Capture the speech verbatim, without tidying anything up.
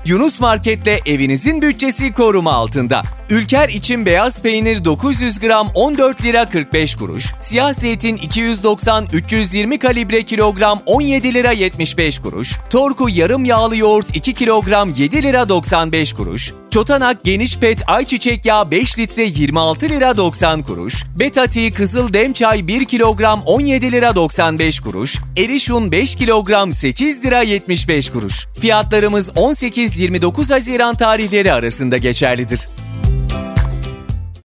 Yunus Market'te evinizin bütçesi koruma altında. Ülker için beyaz peynir dokuz yüz gram on dört lira kırk beş kuruş, siyah zeytin iki yüz doksan üç yüz yirmi kalibre kilogram on yedi lira yetmiş beş kuruş, Torku yarım yağlı yoğurt iki kilogram yedi lira doksan beş kuruş, Çotanak geniş pet ayçiçek yağı beş litre yirmi altı lira doksan kuruş, Betati kızıl dem çay bir kilogram on yedi lira doksan beş kuruş, Erişun beş kilogram sekiz lira yetmiş beş kuruş. Fiyatlarımız on sekiz yirmi dokuz Haziran tarihleri arasında geçerlidir.